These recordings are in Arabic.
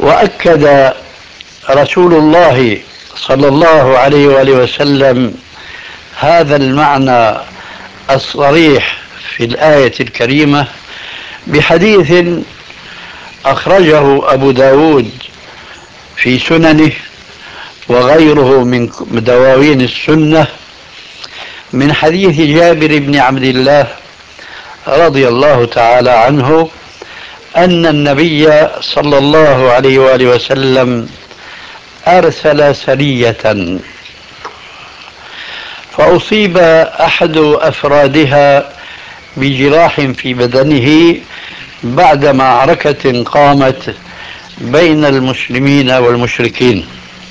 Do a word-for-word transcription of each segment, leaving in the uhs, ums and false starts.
وأكد رسول الله صلى الله عليه وآله وسلم هذا المعنى الصريح في الآية الكريمة بحديث أخرجه أبو داود في سننه وغيره من دواوين السنة من حديث جابر بن عبد الله رضي الله تعالى عنه أن النبي صلى الله عليه وآله وسلم أرسل سرية فأصيب أحد أفرادها بجراح في بدنه بعد معركة قامت بين المسلمين والمشركين،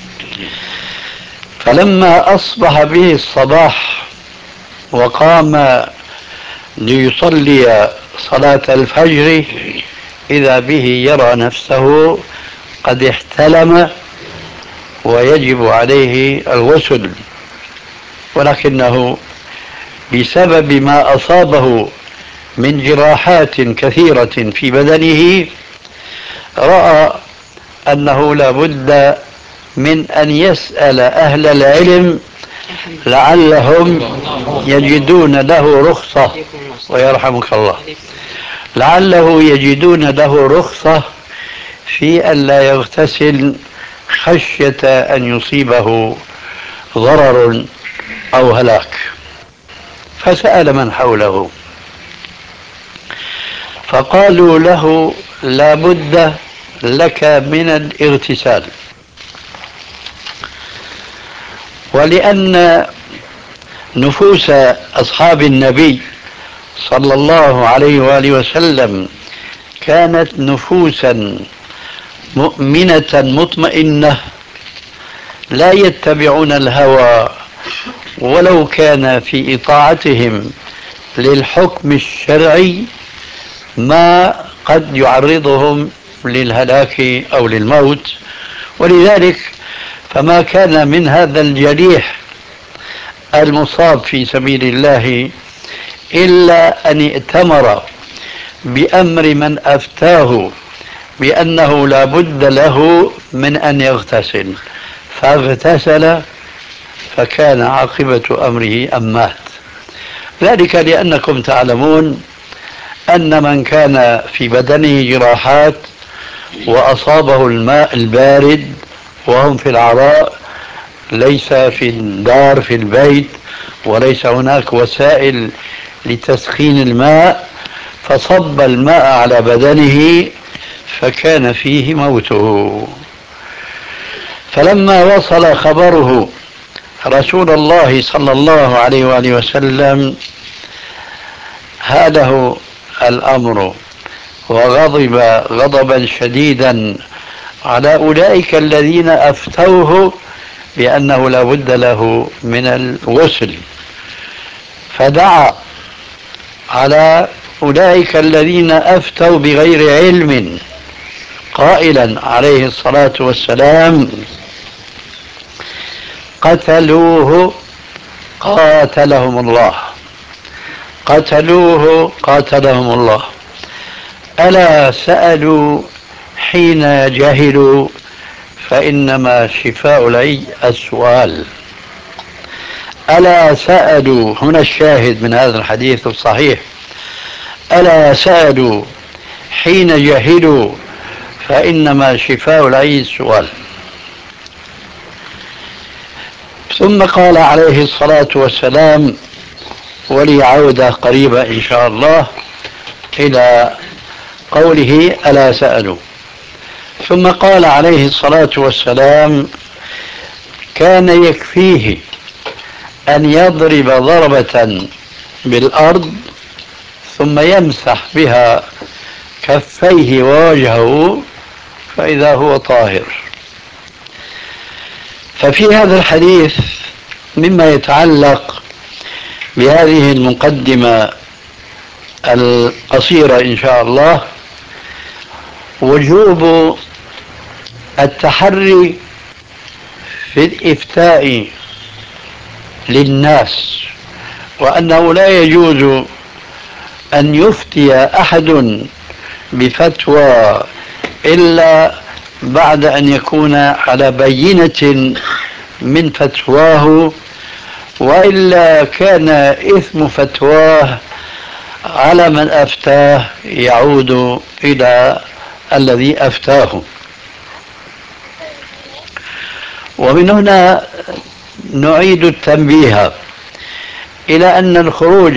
فلما أصبح به الصباح وقام ليصلي صلاة الفجر إذا به يرى نفسه قد احتلم ويجب عليه الغسل، ولكنه بسبب ما أصابه من جراحات كثيرة في بدنه رأى أنه لا بد من أن يسأل أهل العلم لعلهم يجدون له رخصة، ويرحمك الله، لعله يجدون له رخصة في أن لا يغتسل خشية أن يصيبه ضرر أو هلاك. فسأل من حوله فقالوا له لا بد لك من الاغتسال، ولأن نفوس أصحاب النبي صلى الله عليه وآله وسلم كانت نفوسا مؤمنة مطمئنة لا يتبعون الهوى ولو كان في إطاعتهم للحكم الشرعي ما قد يعرضهم للهلاك أو للموت. ولذلك فما كان من هذا الجريح المصاب في سبيل الله إلا أن ائتمر بأمر من أفتاه بأنه لا بد له من أن يغتسل، فاغتسل فكان عاقبة أمره أن مات. ذلك لأنكم تعلمون أن من كان في بدنه جراحات وأصابه الماء البارد وهم في العراء، ليس في الدار في البيت وليس هناك وسائل لتسخين الماء، فصب الماء على بدنه فكان فيه موته. فلما وصل خبره رسول الله صلى الله عليه وآله وسلم هاله الأمر وغضب غضبا شديدا على أولئك الذين أفتوه بأنه لا بد له من الغسل، فدعا على أولئك الذين أفتوا بغير علم قائلا عليه الصلاة والسلام قتلوه قاتلهم الله، قتلوه قاتلهم الله، ألا سألوا حين جهلوا فإنما شفاء العي السؤال. ألا سألوا، هنا الشاهد من هذا الحديث الصحيح، ألا سألوا حين جهلوا فإنما شفاء العي السؤال. ثم قال عليه الصلاة والسلام، ولي عودة قريبة إن شاء الله إلى قوله ألا سألوا، ثم قال عليه الصلاة والسلام كان يكفيه أن يضرب ضربة بالأرض ثم يمسح بها كفيه ووجهه فإذا هو طاهر. ففي هذا الحديث مما يتعلق بهذه المقدمة القصيرة إن شاء الله وجوب التحري في الإفتاء للناس، وأنه لا يجوز أن يفتي أحد بفتوى إلا بعد أن يكون على بينة من فتواه، وإلا كان إثم فتواه على من أفتاه يعود إلى الذي أفتاه. ومن هنا نعيد التنبيه إلى أن الخروج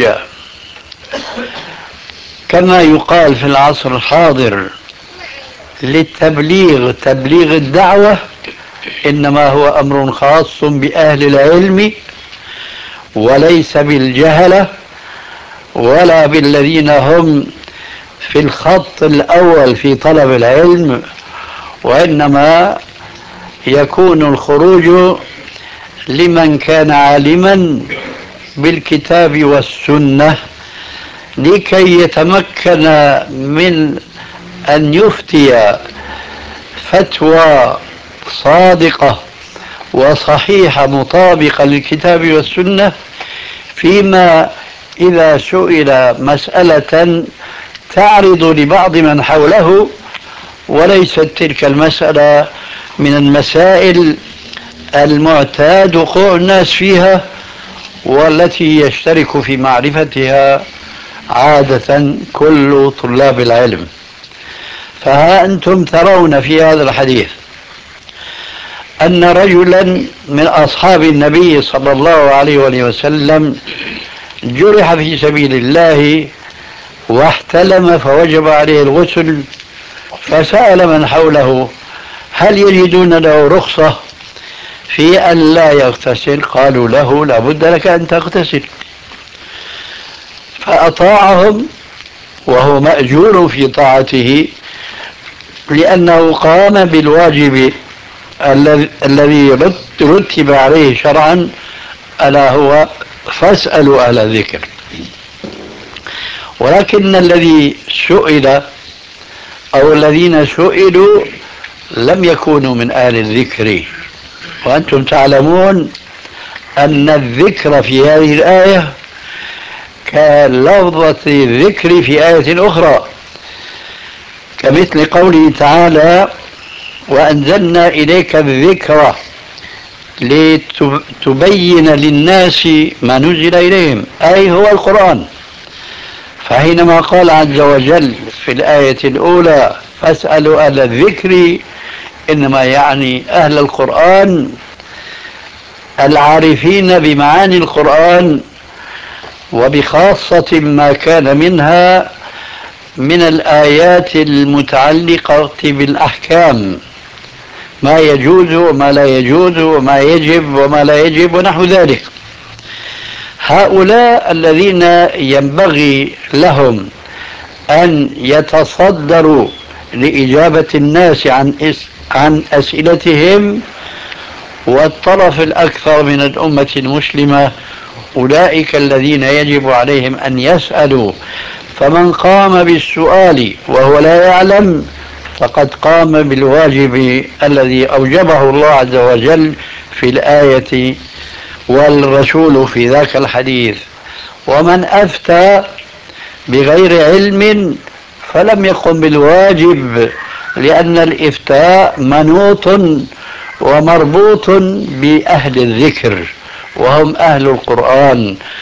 كما يقال في العصر الحاضر للتبليغ، تبليغ الدعوة، إنما هو أمر خاص بأهل العلم وليس بالجهلة ولا بالذين هم في الخط الأول في طلب العلم، وإنما يكون الخروج لمن كان عالما بالكتاب والسنة لكي يتمكن من أن يفتي فتوى صادقة وصحيحة مطابقة للكتاب والسنة، فيما إذا سئل مسألة تعرض لبعض من حوله وليست تلك المسألة من المسائل المعتاد وقوع الناس فيها والتي يشترك في معرفتها عادة كل طلاب العلم. فها أنتم ترون في هذا الحديث أن رجلا من أصحاب النبي صلى الله عليه وآله وسلم جرح في سبيل الله واحتلم فوجب عليه الغسل، فسأل من حوله هل يجدون له رخصة في أن لا يغتسل؟ قالوا له لا بد لك أن تغتسل. فأطاعهم وهو مأجور في طاعته لأنه قام بالواجب الذي رتب عليه شرعا، ألا هو فاسألوا أهل الذكر. ولكن الذي سئل أو الذين سئلوا لم يكونوا من أهل الذكر، وأنتم تعلمون أن الذكر في هذه الآية كلفظة الذكر في آية أخرى، كمثل قوله تعالى وأنزلنا إليك الذكر لتبين للناس ما نزل إليهم، أي هو القرآن. فحينما قال عز وجل في الآية الأولى فاسألوا أهل الذكر، إنما يعني أهل القرآن العارفين بمعاني القرآن وبخاصة ما كان منها من الآيات المتعلقة بالأحكام، ما يجوز وما لا يجوز وما يجب وما لا يجب ونحو ذلك. هؤلاء الذين ينبغي لهم أن يتصدروا لإجابة الناس عن عن أسئلتهم، والطرف الأكثر من الأمة المسلمة أولئك الذين يجب عليهم أن يسألوا، فمن قام بالسؤال وهو لا يعلم فقد قام بالواجب الذي أوجبه الله عز وجل في الآية والرسول في ذاك الحديث. ومن أفتى بغير علم فلم يقم بالواجب، لأن الإفتاء منوط ومربوط بأهل الذكر وهم أهل القرآن،